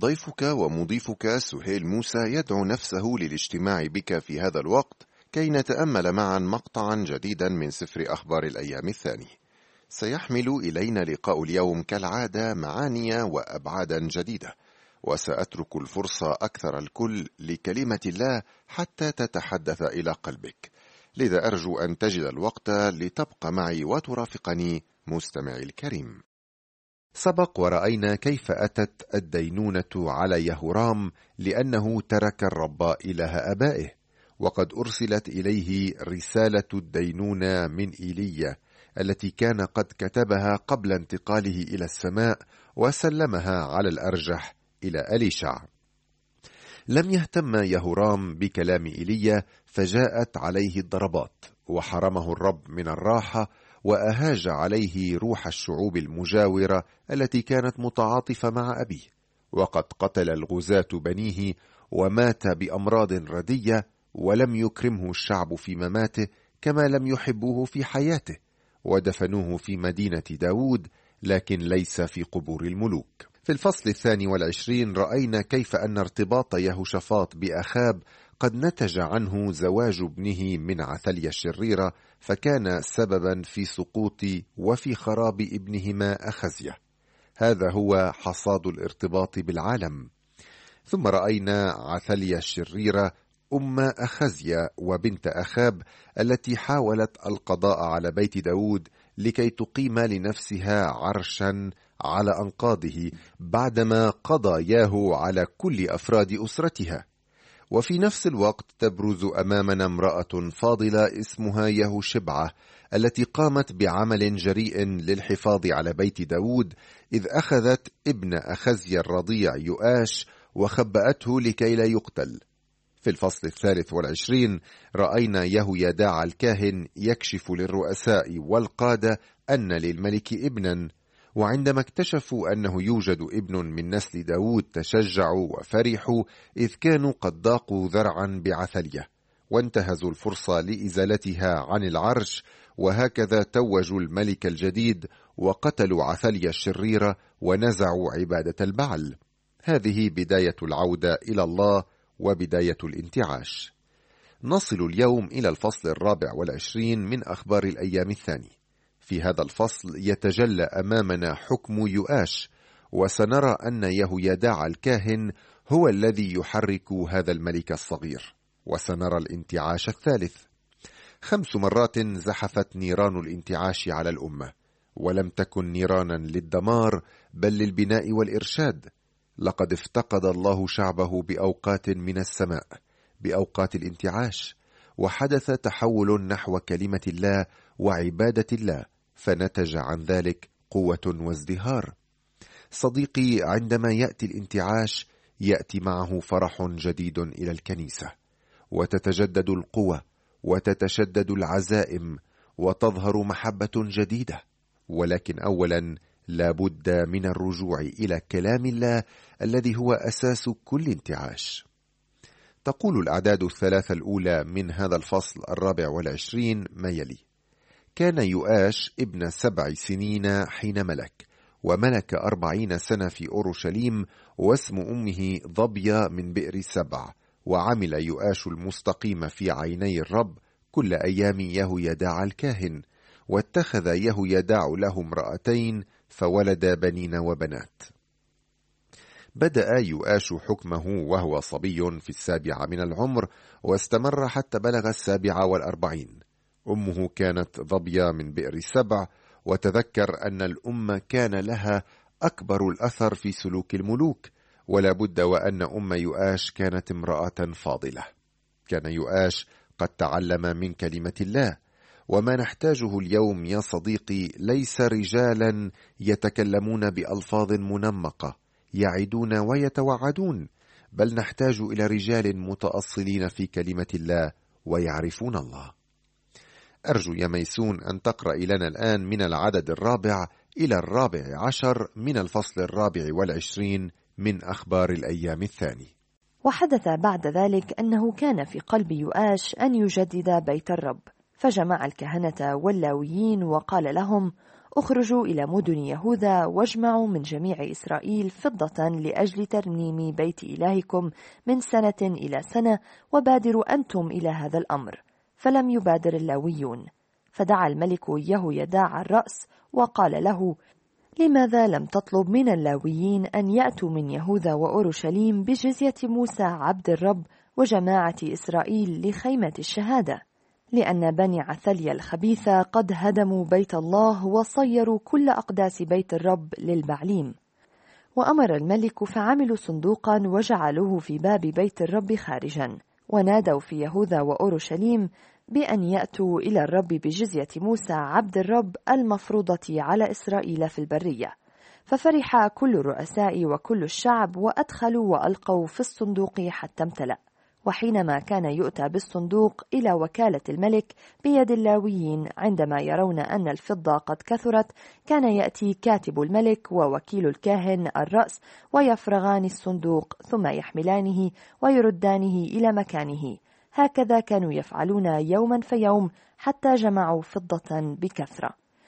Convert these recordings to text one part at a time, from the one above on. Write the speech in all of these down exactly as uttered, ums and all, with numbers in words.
ضيفك ومضيفك سهيل موسى يدعو نفسه للاجتماع بك في هذا الوقت كي نتأمل معا مقطعا جديدا من سفر أخبار الأيام الثاني. سيحمل إلينا لقاء اليوم كالعادة معاني وأبعادا جديدة، وسأترك الفرصة أكثر الكل لكلمة الله حتى تتحدث إلى قلبك، لذا أرجو أن تجد الوقت لتبقى معي وترافقني مستمعي الكريم. سبق ورأينا كيف أتت الدينونة على يهورام لأنه ترك الرب إله آبائه، وقد أرسلت إليه رسالة الدينونة من إيليا التي كان قد كتبها قبل انتقاله إلى السماء وسلمها على الأرجح إلى أليشع. لم يهتم يهورام بكلام إيليا، فجاءت عليه الضربات وحرمه الرب من الراحة، وأهاج عليه روح الشعوب المجاورة التي كانت متعاطفة مع أبيه، وقد قتل الغزاة بنيه ومات بأمراض ردية، ولم يكرمه الشعب في مماته كما لم يحبوه في حياته، ودفنوه في مدينة داود لكن ليس في قبور الملوك. في الفصل الثاني والعشرين رأينا كيف أن ارتباط يهوشافاط بأخاب قد نتج عنه زواج ابنه من عثاليا الشريرة، فكان سببا في سقوط وفي خراب ابنهما أخزيا. هذا هو حصاد الارتباط بالعالم. ثم رأينا عثاليا الشريرة أم أخزيا وبنت أخاب التي حاولت القضاء على بيت داود لكي تقيم لنفسها عرشا على أنقاضه بعدما قضى ياهو على كل أفراد أسرتها. وفي نفس الوقت تبرز أمامنا امرأة فاضلة اسمها يهوشبعة التي قامت بعمل جريء للحفاظ على بيت داود، إذ أخذت ابن أخزيا الرضيع يؤاش وخبأته لكي لا يقتل. في الفصل الثالث والعشرين رأينا يهويداع الكاهن يكشف للرؤساء والقادة أن للملك ابنا، وعندما اكتشفوا أنه يوجد ابن من نسل داود تشجعوا وفرحوا، إذ كانوا قد ضاقوا ذرعا بعثاليا وانتهزوا الفرصة لإزالتها عن العرش، وهكذا توجوا الملك الجديد وقتلوا عثاليا الشريرة ونزعوا عبادة البعل. هذه بداية العودة إلى الله وبداية الانتعاش. نصل اليوم إلى الفصل الرابع والعشرين من أخبار الأيام الثاني. في هذا الفصل يتجلى أمامنا حكم يؤاش، وسنرى أن يهويداع الكاهن هو الذي يحرك هذا الملك الصغير، وسنرى الانتعاش الثالث. خمس مرات زحفت نيران الانتعاش على الأمة، ولم تكن نيرانا للدمار بل للبناء والإرشاد. لقد افتقد الله شعبه بأوقات من السماء، بأوقات الانتعاش، وحدث تحول نحو كلمة الله وعبادة الله، فنتج عن ذلك قوة وازدهار. صديقي، عندما يأتي الانتعاش يأتي معه فرح جديد إلى الكنيسة، وتتجدد القوة وتتشدد العزائم وتظهر محبة جديدة. ولكن أولا لا بد من الرجوع إلى كلام الله الذي هو أساس كل انتعاش. تقول الأعداد الثلاثة الأولى من هذا الفصل الرابع والعشرين ما يلي: كان يؤاش ابن سبع سنين حين ملك، وملك أربعين سنة في أورشليم، واسم أمه ضبية من بئر سبع. وعمل يؤاش المستقيم في عيني الرب كل أيام يهويداع الكاهن، واتخذ يهويداع له امرأتين فولد بنين وبنات. بدأ يؤاش حكمه وهو صبي في السابعة من العمر، واستمر حتى بلغ السابعة والأربعين. أمه كانت ضبية من بئر سبع، وتذكر أن الأم كان لها أكبر الأثر في سلوك الملوك، ولا بد وأن أم يؤاش كانت امرأة فاضلة. كان يؤاش قد تعلم من كلمة الله، وما نحتاجه اليوم يا صديقي ليس رجالا يتكلمون بألفاظ منمقة يعدون ويتوعدون، بل نحتاج إلى رجال متأصلين في كلمة الله ويعرفون الله. أرجو يا ميسون أن تقرأ لنا الآن من العدد الرابع إلى الرابع عشر من الفصل الرابع والعشرين من أخبار الأيام الثاني. وحدث بعد ذلك أنه كان في قلب يؤاش أن يجدد بيت الرب، فجمع الكهنة واللاويين وقال لهم: اخرجوا إلى مدن يهوذا واجمعوا من جميع إسرائيل فضة لأجل ترميم بيت إلهكم من سنة إلى سنة، وبادروا أنتم إلى هذا الأمر. فلم يبادر اللاويون. فدعا الملك يهويداع الرأس وقال له: لماذا لم تطلب من اللاويين أن يأتوا من يهوذا وأورشليم بجزية موسى عبد الرب وجماعة إسرائيل لخيمة الشهادة؟ لأن بني عثليا الخبيثة قد هدموا بيت الله وصيروا كل أقداس بيت الرب للبعليم. وأمر الملك فعملوا صندوقا وجعلوه في باب بيت الرب خارجا، ونادوا في يهوذا وأورشليم بأن يأتوا إلى الرب بجزية موسى عبد الرب المفروضة على إسرائيل في البرية. ففرح كل الرؤساء وكل الشعب، وأدخلوا وألقوا في الصندوق حتى امتلأ. وحينما كان يؤتى بالصندوق إلى وكالة الملك بيد اللاويين عندما يرون أن الفضة قد كثرت، كان يأتي كاتب الملك ووكيل الكاهن الرأس ويفرغان الصندوق ثم يحملانه ويردانه إلى مكانه. هكذا كانوا يفعلون يوما فيوم حتى جمعوا فضة بكثرة.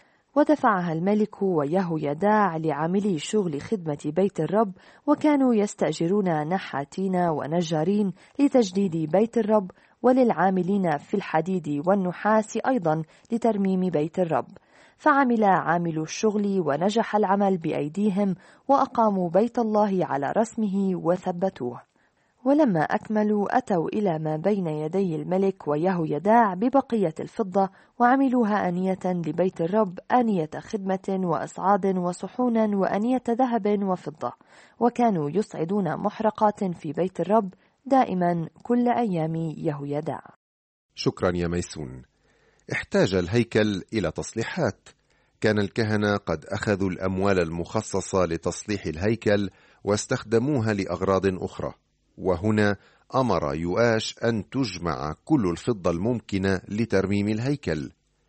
ودفعها الملك ويهويداع لعاملي شغل خدمة بيت الرب، وكانوا يستأجرون نحاتين ونجارين لتجديد بيت الرب، وللعاملين في الحديد والنحاس أيضا لترميم بيت الرب. فعمل عامل الشغل ونجح العمل بأيديهم، وأقاموا بيت الله على رسمه وثبتوه. ولما أكملوا أتوا إلى ما بين يدي الملك ويهويداع ببقية الفضة، وعملوها آنية لبيت الرب، آنية خدمة وأصعاد وصحونا وآنية ذهب وفضة، وكانوا يصعدون محرقات في بيت الرب دائما كل أيام يهويداع. شكرا يا ميسون. احتاج الهيكل إلى تصليحات. كان الكهنة قد أخذوا الأموال المخصصة لتصليح الهيكل واستخدموها لأغراض أخرى، وهنا أمر يؤاش أن تجمع كل الفضة الممكنة لترميم الهيكل.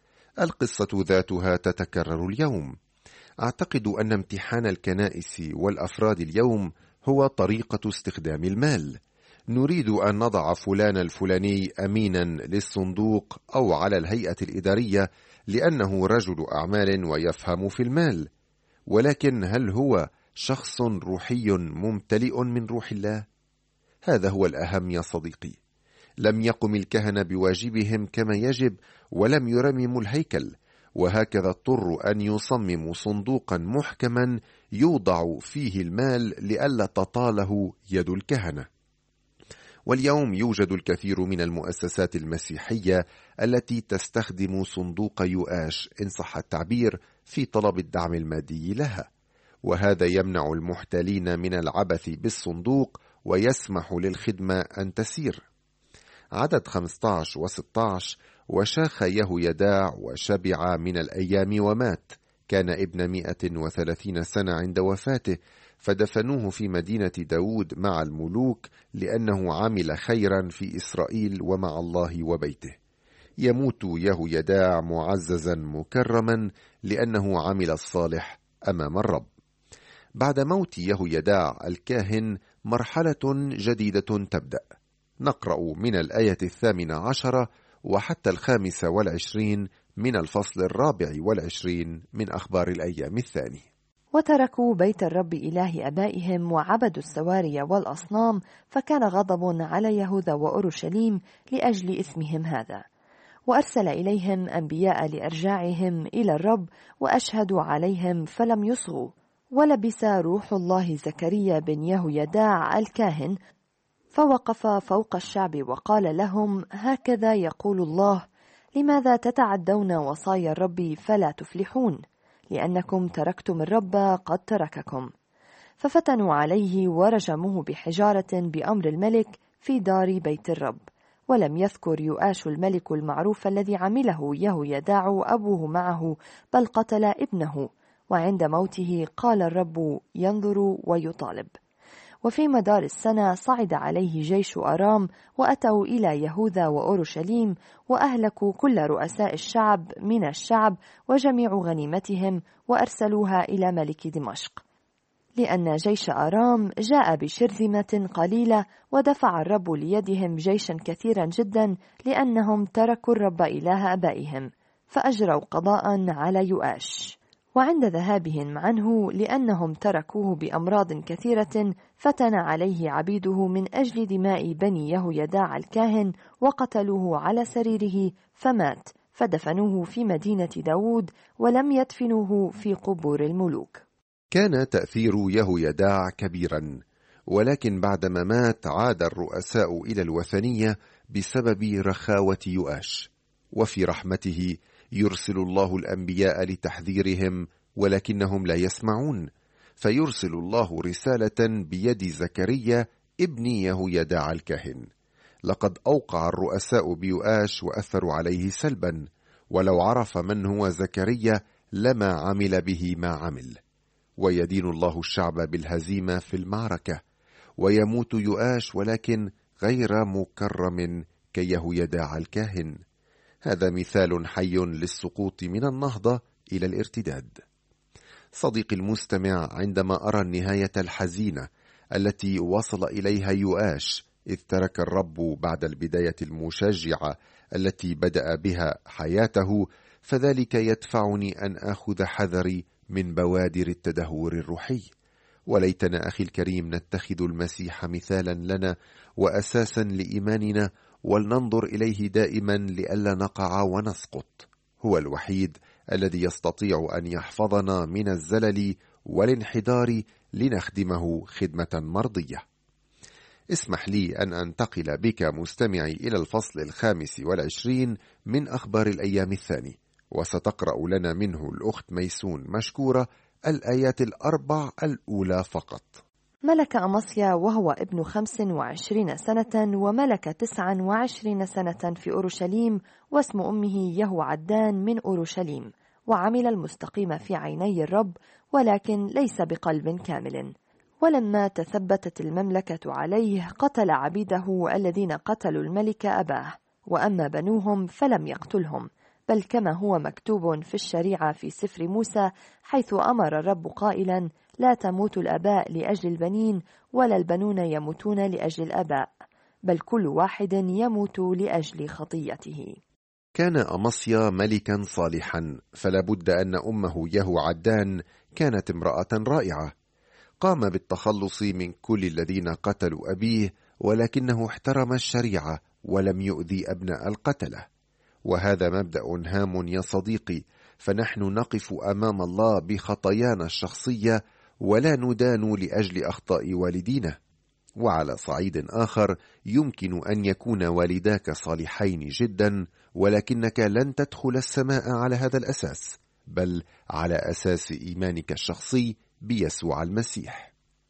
القصة ذاتها تتكرر اليوم. أعتقد أن امتحان الكنائس والأفراد اليوم هو طريقة استخدام المال. نريد أن نضع فلان الفلاني أمينا للصندوق أو على الهيئة الإدارية لأنه رجل أعمال ويفهم في المال، ولكن هل هو شخص روحي ممتلئ من روح الله؟ هذا هو الأهم يا صديقي. لم يقم الكهنة بواجبهم كما يجب، ولم يرمموا الهيكل، وهكذا اضطروا أن يصمموا صندوقا محكما يوضع فيه المال لئلا تطاله يد الكهنة. واليوم يوجد الكثير من المؤسسات المسيحية التي تستخدم صندوق يؤاش إن صح التعبير في طلب الدعم المادي لها، وهذا يمنع المحتالين من العبث بالصندوق ويسمح للخدمة أن تسير. عدد خمسة عشر و ستة عشر: وشاخ يهويداع وشبع من الأيام ومات، كان ابن مئة وثلاثين سنة عند وفاته، فدفنوه في مدينة داود مع الملوك لأنه عمل خيرا في إسرائيل ومع الله وبيته. يموت يهويداع معززا مكرما لأنه عمل الصالح أمام الرب. بعد موت يهويداع الكاهن مرحلة جديدة تبدأ. نقرأ من الآية الثامنة عشرة وحتى الخامسة والعشرين من الفصل الرابع والعشرين من أخبار الأيام الثاني. وتركوا بيت الرب إله أبائهم وعبدوا السواري والأصنام، فكان غضب على يهوذا وأورشليم لأجل إثمهم هذا. وأرسل إليهم أنبياء لأرجاعهم إلى الرب، وأشهدوا عليهم فلم يصغوا. ولبس روح الله زكريا بن يهويداع الكاهن، فوقف فوق الشعب وقال لهم: هكذا يقول الله: لماذا تتعدون وصايا الرب فلا تفلحون؟ لأنكم تركتم الرب قد ترككم. ففتنوا عليه ورجموه بحجارة بأمر الملك في دار بيت الرب. ولم يذكر يؤاش الملك المعروف الذي عمله يهويداع أبوه معه، بل قتل ابنه. وعند موته قال الرب: ينظر ويطالب. وفي مدار السنة صعد عليه جيش أرام، وأتوا إلى يهوذا وأورشليم، وأهلكوا كل رؤساء الشعب من الشعب وجميع غنيمتهم، وأرسلوها إلى ملك دمشق، لأن جيش أرام جاء بشرذمة قليلة، ودفع الرب ليدهم جيشا كثيرا جدا، لأنهم تركوا الرب إله أبائهم، فأجروا قضاء على يؤاش. وعند ذهابهم عنه لأنهم تركوه بأمراض كثيرة فتن عليه عبيده من أجل دماء بني يهويداع الكاهن وقتلوه على سريره فمات، فدفنوه في مدينة داود ولم يدفنوه في قبور الملوك. كان تأثير يهويداع كبيرا، ولكن بعدما مات عاد الرؤساء إلى الوثنية بسبب رخاوة يؤاش، وفي رحمته يرسل الله الأنبياء لتحذيرهم ولكنهم لا يسمعون، فيرسل الله رسالة بيد زكريا ابن يهويداع الكاهن. لقد أوقع الرؤساء بيؤاش وأثروا عليه سلبا، ولو عرف من هو زكريا لما عمل به ما عمل. ويدين الله الشعب بالهزيمة في المعركة، ويموت يؤاش ولكن غير مكرم كيهويداع الكاهن. هذا مثال حي للسقوط من النهضة إلى الارتداد. صديقي المستمع، عندما أرى النهاية الحزينة التي وصل إليها يؤاش إذ ترك الرب بعد البداية المشجعة التي بدأ بها حياته، فذلك يدفعني أن آخذ حذري من بوادر التدهور الروحي. وليتنا أخي الكريم نتخذ المسيح مثالا لنا وأساسا لإيماننا، ولننظر إليه دائما لئلا نقع ونسقط. هو الوحيد الذي يستطيع أن يحفظنا من الزلل والانحدار لنخدمه خدمة مرضية. اسمح لي أن أنتقل بك مستمعي إلى الفصل الخامس والعشرين من أخبار الأيام الثاني، وستقرأ لنا منه الأخت ميسون مشكورة الآيات الأربع الأولى فقط. ملك أمصيا وهو ابن خمس وعشرين سنة، وملك تسعا وعشرين سنة في أورشليم، واسم أمه يهوعدان من أورشليم، وعمل المستقيم في عيني الرب ولكن ليس بقلب كامل. ولما تثبتت المملكة عليه قتل عبيده الذين قتلوا الملك أباه، وأما بنوهم فلم يقتلهم، بل كما هو مكتوب في الشريعة في سفر موسى، حيث أمر الرب قائلا: لا تموت الآباء لأجل البنين، ولا البنون يموتون لأجل الآباء، بل كل واحد يموت لأجل خطيته. كان أمصيا ملكا صالحا، فلا بد أن أمه يهوعدان كانت امرأة رائعة. قام بالتخلص من كل الذين قتلوا أبيه، ولكنه احترم الشريعة ولم يؤذي أبناء القتلة. وهذا مبدأ هام يا صديقي، فنحن نقف أمام الله بخطايانا الشخصية ولا ندان لأجل أخطاء والدينا. وعلى صعيد آخر، يمكن أن يكون والداك صالحين جدا، ولكنك لن تدخل السماء على هذا الأساس، بل على أساس إيمانك الشخصي بيسوع المسيح.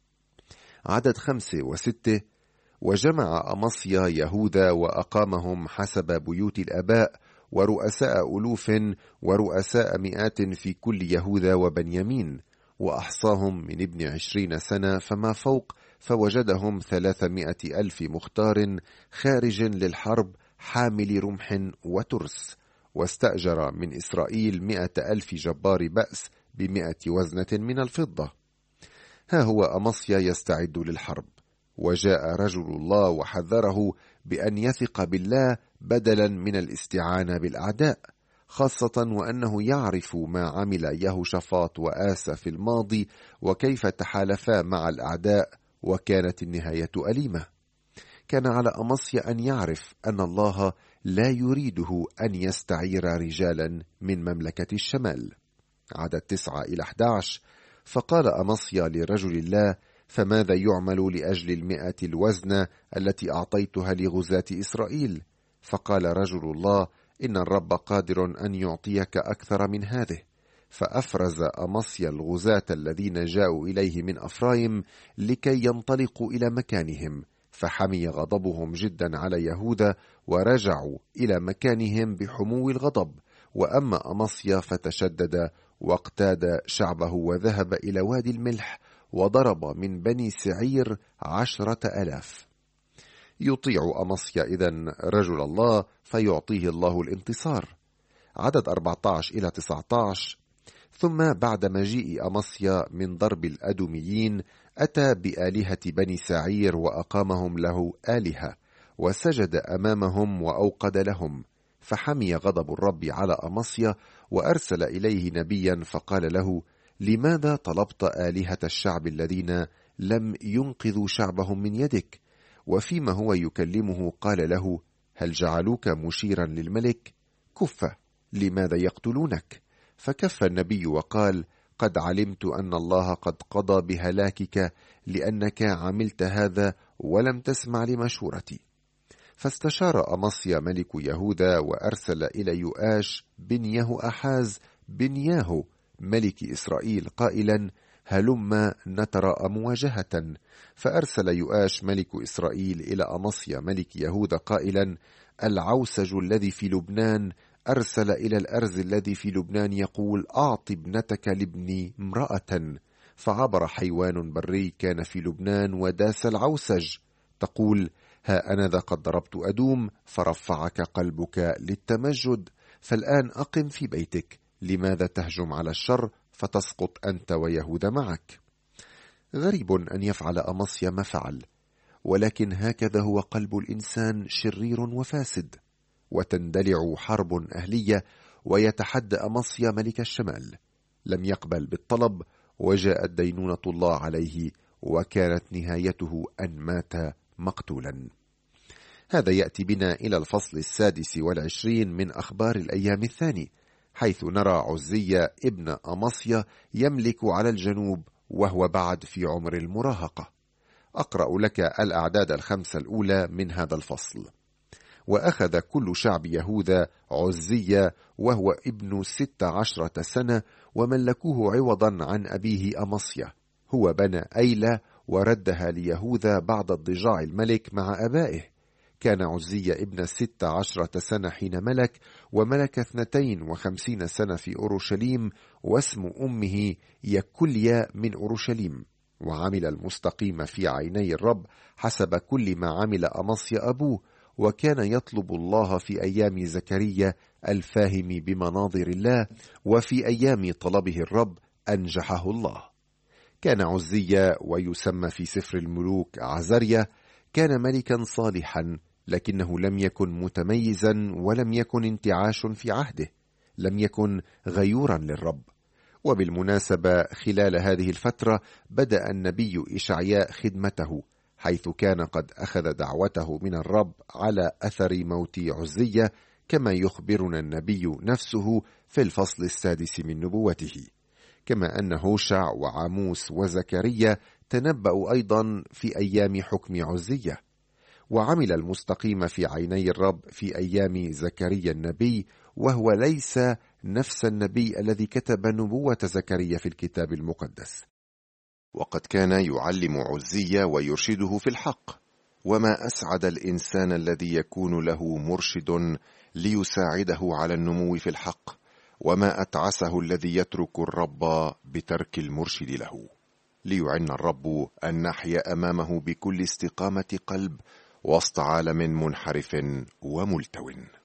عدد خمسة وستة: وجمع أمصيا يهوذا وأقامهم حسب بيوت الآباء، ورؤساء ألوف ورؤساء مئات في كل يهوذا وبنيامين، وأحصاهم من ابن عشرين سنة فما فوق، فوجدهم ثلاثمائة ألف مختار خارج للحرب حامل رمح وترس، واستأجر من إسرائيل مئة ألف جبار بأس بمئة وزنة من الفضة. ها هو أمصيا يستعد للحرب، وجاء رجل الله وحذره بأن يثق بالله بدلا من الاستعانة بالأعداء، خاصة وأنه يعرف ما عمل يهوشافاط وآسى في الماضي وكيف تحالفا مع الأعداء، وكانت النهاية أليمة. كان على أمصيا أن يعرف أن الله لا يريده أن يستعير رجالا من مملكة الشمال. عدد تسعة إلى أحد عشر: فقال أمصيا لرجل الله: فماذا يعمل لأجل المئة الوزنة التي أعطيتها لغزاة إسرائيل؟ فقال رجل الله: إن الرب قادر أن يعطيك أكثر من هذه. فأفرز أمصيا الغزاة الذين جاءوا إليه من أفرايم لكي ينطلقوا إلى مكانهم، فحمي غضبهم جدا على يهوذا، ورجعوا إلى مكانهم بحمو الغضب. وأما أمصيا فتشدد واقتاد شعبه وذهب إلى وادي الملح، وضرب من بني سعير عشرة ألاف. يطيع أمصيا إذن رجل الله، فيعطيه الله الانتصار. عدد أربعة عشر إلى تسعة عشر: ثم بعد مجيء أمصيا من ضرب الأدوميين أتى بآلهة بني سعير وأقامهم له آلهة، وسجد أمامهم وأوقد لهم، فحمي غضب الرب على أمصيا، وأرسل إليه نبيا فقال له: لماذا طلبت آلهة الشعب الذين لم ينقذوا شعبهم من يدك؟ وفيما هو يكلمه قال له: هل جعلوك مشيرا للملك؟ كف، لماذا يقتلونك؟ فكف النبي وقال: قد علمت أن الله قد قضى بهلاكك لأنك عملت هذا ولم تسمع لمشورتي. فاستشار أمصيا ملك يهوذا وأرسل إلى يؤاش بن يهوأحاز بن ياهو ملك إسرائيل قائلا: هلم نتراءى مواجهة. فأرسل يؤاش ملك إسرائيل إلى أمصيا ملك يهوذا قائلا: العوسج الذي في لبنان أرسل إلى الأرز الذي في لبنان يقول: أعط ابنتك لابني امرأة. فعبر حيوان بري كان في لبنان وداس العوسج، تقول: ها أنا ذا قد ضربت أدوم فرفعك قلبك للتمجد، فالآن أقم في بيتك، لماذا تهجم على الشر فتسقط أنت ويهوذا معك؟ غريب أن يفعل أمصيا ما فعل، ولكن هكذا هو قلب الإنسان شرير وفاسد. وتندلع حرب أهلية ويتحدى أمصيا ملك الشمال، لم يقبل بالطلب وجاءت دينونة الله عليه، وكانت نهايته أن مات مقتولا. هذا يأتي بنا إلى الفصل السادس والعشرين من أخبار الأيام الثاني، حيث نرى عزية ابن أمصيا يملك على الجنوب وهو بعد في عمر المراهقة. أقرأ لك الأعداد الخمسة الأولى من هذا الفصل. وأخذ كل شعب يهوذا عزية وهو ابن ست عشرة سنة وملكوه عوضا عن أبيه أمصيا. هو بنى أيلة وردها ليهوذا بعد اضطجاع الملك مع أبائه. كان عزية ابن ست عشرة سنة حين ملك، وملك اثنتين وخمسين سنة في أورشليم، واسم أمه يكليا من أورشليم. وعمل المستقيم في عيني الرب حسب كل ما عمل أمصيا أبوه، وكان يطلب الله في أيام زكريا الفاهم بمناظر الله، وفي أيام طلبه الرب أنجحه الله. كان عزية ويسمى في سفر الملوك عزريا، كان ملكا صالحا، لكنه لم يكن متميزا ولم يكن انتعاش في عهده، لم يكن غيورا للرب. وبالمناسبة خلال هذه الفترة بدأ النبي إشعياء خدمته، حيث كان قد أخذ دعوته من الرب على أثر موت عزية، كما يخبرنا النبي نفسه في الفصل السادس من نبوته. كما أن هوشع وعاموس وزكريا تنبأوا أيضا في أيام حكم عزية. وعمل المستقيم في عيني الرب في أيام زكريا النبي، وهو ليس نفس النبي الذي كتب نبوة زكريا في الكتاب المقدس. وقد كان يعلم عزية ويرشده في الحق، وما أسعد الإنسان الذي يكون له مرشد ليساعده على النمو في الحق، وما أتعسه الذي يترك الرب بترك المرشد له. ليعن الرب أن نحيا أمامه بكل استقامة قلب وسط عالم منحرف وملتو.